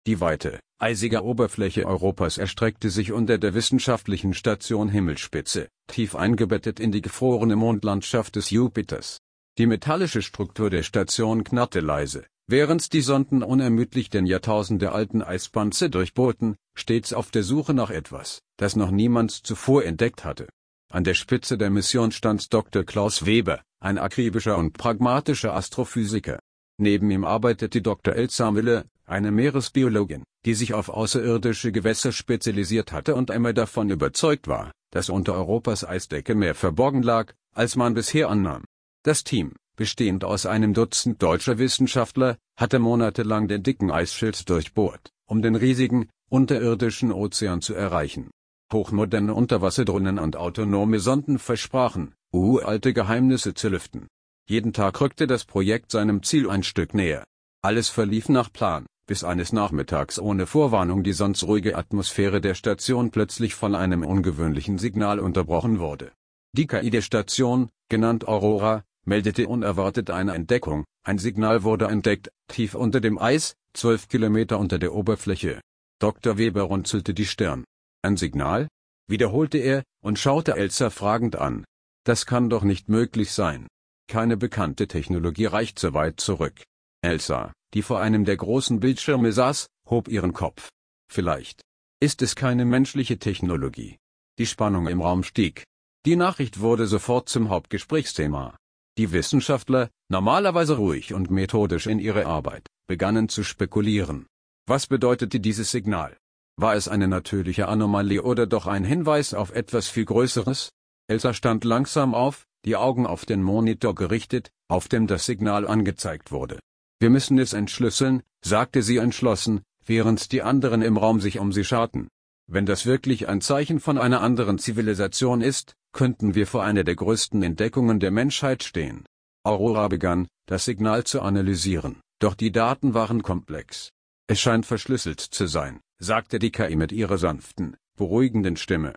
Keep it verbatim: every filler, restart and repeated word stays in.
Die weite, eisige Oberfläche Europas erstreckte sich unter der wissenschaftlichen Station Himmelsspitze, tief eingebettet in die gefrorene Mondlandschaft des Jupiters. Die metallische Struktur der Station knarrte leise, während die Sonden unermüdlich den jahrtausendealten Eispanzer durchbohrten, stets auf der Suche nach etwas, das noch niemand zuvor entdeckt hatte. An der Spitze der Mission stand Doktor Klaus Weber, ein akribischer und pragmatischer Astrophysiker. Neben ihm arbeitete Doktor Elsa Miller, eine Meeresbiologin, die sich auf außerirdische Gewässer spezialisiert hatte und einmal davon überzeugt war, dass unter Europas Eisdecke mehr verborgen lag, als man bisher annahm. Das Team, bestehend aus einem Dutzend deutscher Wissenschaftler, hatte monatelang den dicken Eisschild durchbohrt, um den riesigen, unterirdischen Ozean zu erreichen. Hochmoderne Unterwasserdrohnen und autonome Sonden versprachen, uralte Geheimnisse zu lüften. Jeden Tag rückte das Projekt seinem Ziel ein Stück näher. Alles verlief nach Plan, bis eines Nachmittags ohne Vorwarnung die sonst ruhige Atmosphäre der Station plötzlich von einem ungewöhnlichen Signal unterbrochen wurde. Die K I der Station, genannt Aurora, meldete unerwartet eine Entdeckung. Ein Signal wurde entdeckt, tief unter dem Eis, zwölf Kilometer unter der Oberfläche. Doktor Weber runzelte die Stirn. Ein Signal? Wiederholte er und schaute Elsa fragend an. Das kann doch nicht möglich sein. Keine bekannte Technologie reicht so weit zurück. Elsa, die vor einem der großen Bildschirme saß, hob ihren Kopf. Vielleicht ist es keine menschliche Technologie. Die Spannung im Raum stieg. Die Nachricht wurde sofort zum Hauptgesprächsthema. Die Wissenschaftler, normalerweise ruhig und methodisch in ihrer Arbeit, begannen zu spekulieren. Was bedeutete dieses Signal? War es eine natürliche Anomalie oder doch ein Hinweis auf etwas viel Größeres? Elsa stand langsam auf, die Augen auf den Monitor gerichtet, auf dem das Signal angezeigt wurde. Wir müssen es entschlüsseln, sagte sie entschlossen, während die anderen im Raum sich um sie scharten. Wenn das wirklich ein Zeichen von einer anderen Zivilisation ist, könnten wir vor einer der größten Entdeckungen der Menschheit stehen. Aurora begann, das Signal zu analysieren, doch die Daten waren komplex. Es scheint verschlüsselt zu sein, sagte die K I mit ihrer sanften, beruhigenden Stimme.